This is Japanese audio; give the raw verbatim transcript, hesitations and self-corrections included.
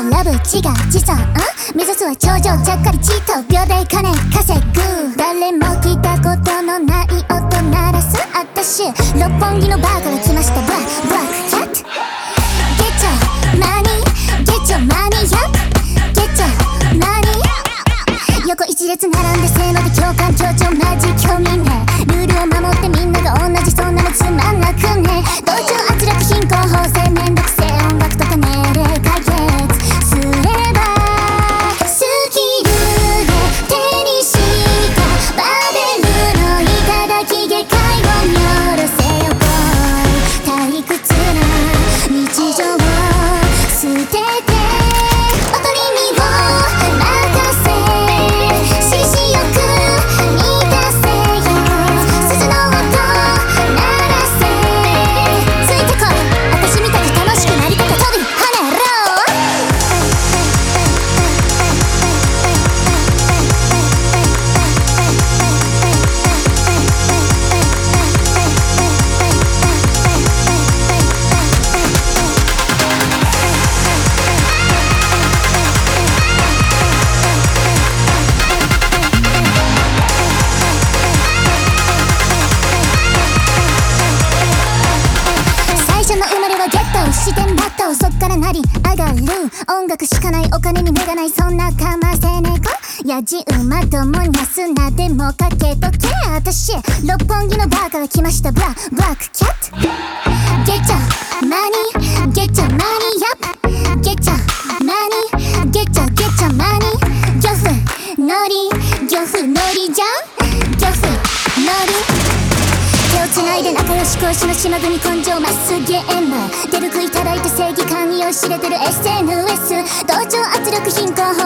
ラブ自我自尊、ん目指すは頂上ちゃっかりチート秒で金稼ぐ。誰も聞いたことのない音鳴らすあたし、六本木のバーから来ましたブラックブラックキャット。ゲッチョマニーゲッチョマニーヤップゲッチョマニー横一列並んでせーので共感協調マジ興味ね。ルールを守ってみんなが同じ、そんなのつまんなくね。同調圧力貧困法制めんどくせえ音楽とか命令解決すればスキルで手にしたバベルの頂下界を見下ろせよボーイ。退屈な日常を捨てておとり身を任せ獅子よく満たせよ鈴の音鳴らせついてこい私みたく楽しくなりたか飛び跳ねろ。最初の生まれはゲット視点バット、そっから成り上がる音楽しかないお金に目がないそんなかませ猫やじ馬どもにゃすなでもかけとけ。あたし六本木のバーから来ましたブラブラックキャット。ゲッチョマニーゲッチョマニーヤップゲッチョマニーゲッチョゲッチョマニー漁夫ノリ漁夫ノリじゃん漁夫ノリ手をつないで仲良し恋しの島国根性マスゲーム出る杭いただいて正義感にを知れてる エスエヌエス 同調圧力貧困法